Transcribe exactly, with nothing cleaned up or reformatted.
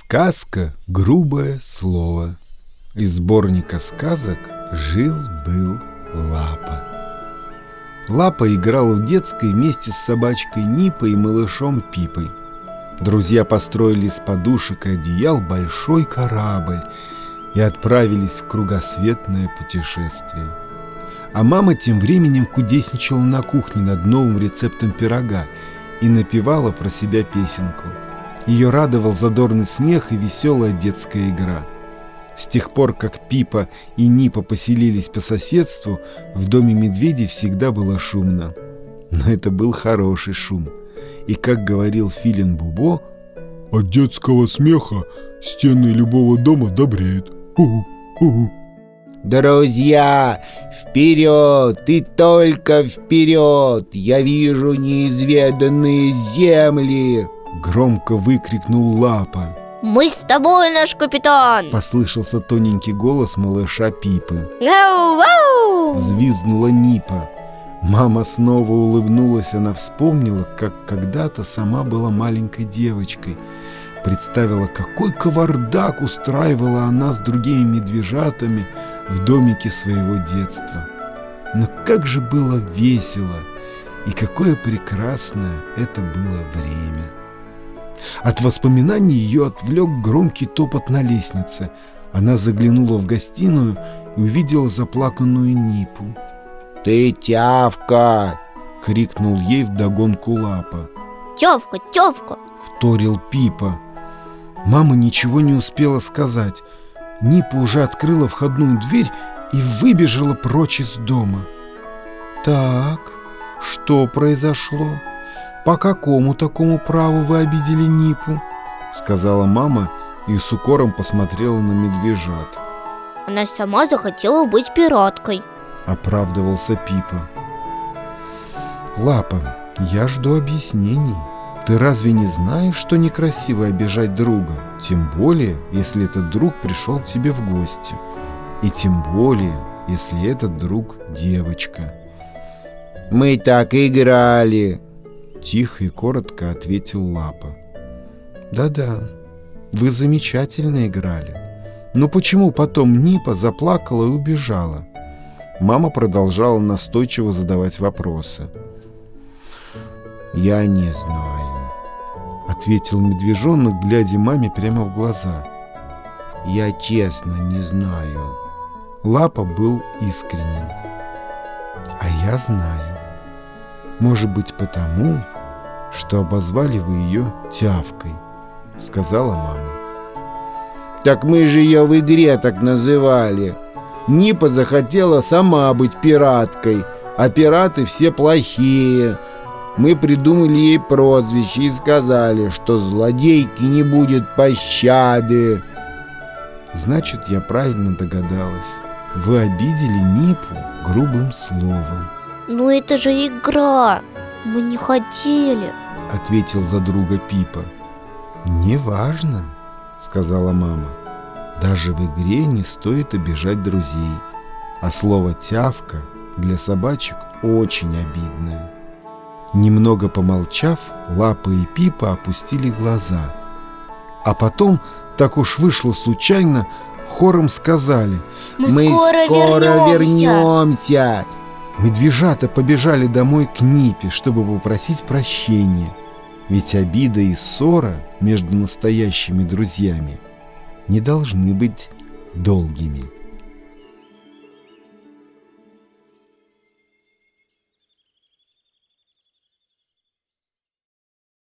Сказка «Грубое слово». Из сборника сказок «Жил-был Лапа». Лапа играл в детской вместе с собачкой Нипой и малышом Пипой. Друзья построили из подушек и одеял большой корабль и отправились в кругосветное путешествие. А мама тем временем кудесничала на кухне над новым рецептом пирога и напевала про себя песенку. Ее радовал задорный смех и веселая детская игра. С тех пор, как Пипа и Нипа поселились по соседству, в доме медведей всегда было шумно. Но это был хороший шум. И, как говорил Филин Бубо, от детского смеха стены любого дома добреют. У-у, у-у. Друзья, вперед и только вперед! Я вижу неизведанные земли! Громко выкрикнул Лапа. «Мы с тобой, наш капитан!» Послышался тоненький голос малыша Пипы. «Вау-вау!» Взвизгнула Нипа. Мама снова улыбнулась. Она вспомнила, как когда-то сама была маленькой девочкой. Представила, какой кавардак устраивала она с другими медвежатами в домике своего детства. Но как же было весело, и какое прекрасное это было время. От воспоминаний ее отвлек громкий топот на лестнице. Она заглянула в гостиную и увидела заплаканную Нипу. «Ты тявка!» — крикнул ей вдогонку Лапа. «Тявка, тявка!» — вторил Пипа. Мама ничего не успела сказать. Нипа уже открыла входную дверь и выбежала прочь из дома. «Так, что произошло? По какому такому праву вы обидели Нипу?» — сказала мама и с укором посмотрела на медвежат. «Она сама захотела быть пираткой», — оправдывался Пипа. «Лапа, я жду объяснений. Ты разве не знаешь, что некрасиво обижать друга? Тем более, если этот друг пришел к тебе в гости. И тем более, если этот друг девочка». «Мы так играли», — тихо и коротко ответил Лапа. «Да-да, вы замечательно играли. Но почему потом Нипа заплакала и убежала?» Мама продолжала настойчиво задавать вопросы. «Я не знаю», — ответил медвежонок, глядя маме прямо в глаза. «Я честно не знаю». Лапа был искренен. «А я знаю. Может быть, потому, что обозвали вы ее тявкой», — сказала мама. «Так мы же ее в игре так называли. Нипа захотела сама быть пираткой, а пираты все плохие. Мы придумали ей прозвище и сказали, что злодейки не будет пощады». «Значит, я правильно догадалась. Вы обидели Нипу грубым словом». «Но это же игра, мы не хотели», — ответил за друга Пипа. «Неважно», — сказала мама. «Даже в игре не стоит обижать друзей. А слово «тявка» для собачек очень обидное». Немного помолчав, Лапа и Пипа опустили глаза. А потом, так уж вышло случайно, хором сказали: «Мы, «Мы скоро, скоро вернемся. вернемся!» Медвежата побежали домой к Нипе, чтобы попросить прощения. Ведь обида и ссора между настоящими друзьями не должны быть долгими.